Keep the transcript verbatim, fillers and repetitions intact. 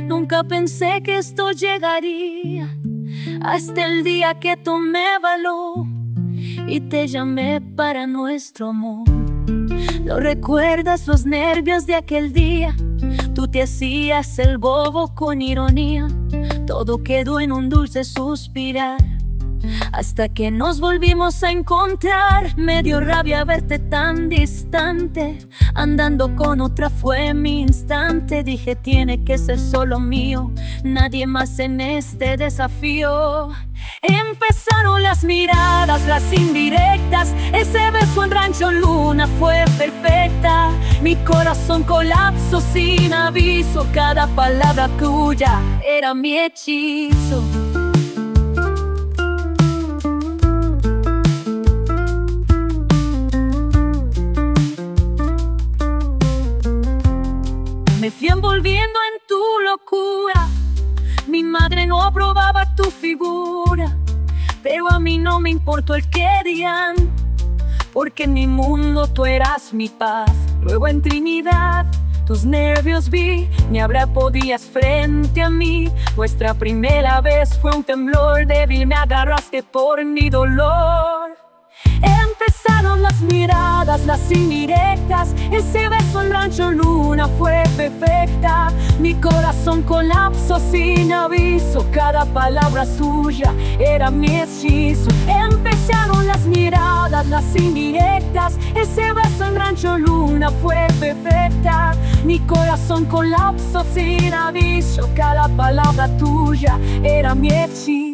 Nunca pensé que esto llegaría hasta el día que tomé valor y te llamé para nuestro amor. ¿No recuerdas los nervios de aquel día? Tú te hacías el bobo con ironía. Todo quedó en un dulce suspirar, hasta que nos volvimos a encontrar. Me dio rabia verte tan distante, andando con otra fue mi instante. Dije tiene que ser solo mío, nadie más en este desafío. Empezaron las miradas, las indirectas. Ese beso en Rancho Luna fue perfecta. Mi corazón colapsó sin aviso. Cada palabra tuya era mi hechizo. Me fui envolviendo en tu locura. Mi madre no aprobaba tu figura, pero a mí no me importó el que dirán, porque en mi mundo tú eras mi paz. Luego en Trinidad tus nervios vi, ni hablar podías frente a mí. Nuestra primera vez fue un temblor débil, me agarraste por mi dolor. Empezaron las miradas, las indirectas. Ese beso en Rancho Luna fue perfecta. Mi corazón colapsó sin aviso. Cada palabra suya era mi hechizo. Empezaron las miradas, las indirectas. Ese beso en Rancho Luna fue perfecta. Mi corazón colapsó sin aviso. Cada palabra tuya era mi hechizo.